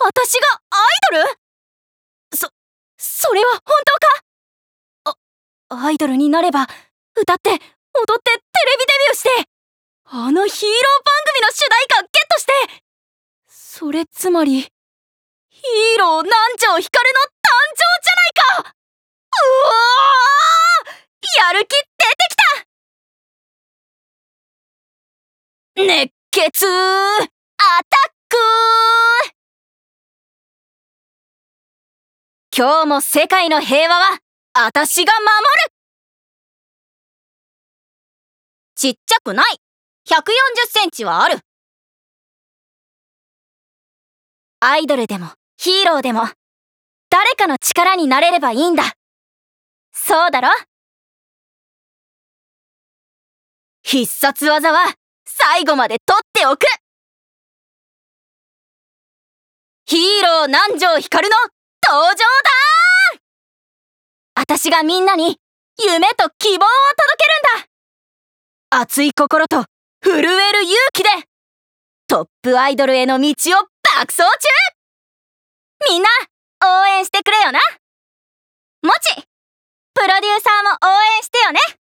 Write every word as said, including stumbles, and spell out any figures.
私がアイドル？そ、それは本当か？あ、アイドルになれば、歌って、踊ってテレビデビューして、あのヒーロー番組の主題歌ゲットして、それつまり、ヒーロー南條光の誕生じゃないか！うおー！やる気出てきた！熱血アタック！今日も世界の平和はあたしが守る！ちっちゃくない。ひゃくよんじゅっセンチはある。アイドルでもヒーローでも誰かの力になれればいいんだ。そうだろ？必殺技は最後まで取っておく。ヒーロー南條光の登場だー！あたしがみんなに夢と希望を届けるんだ。熱い心と震える勇気でトップアイドルへの道を爆走中！みんな応援してくれよな。もちプロデューサーも応援してよね。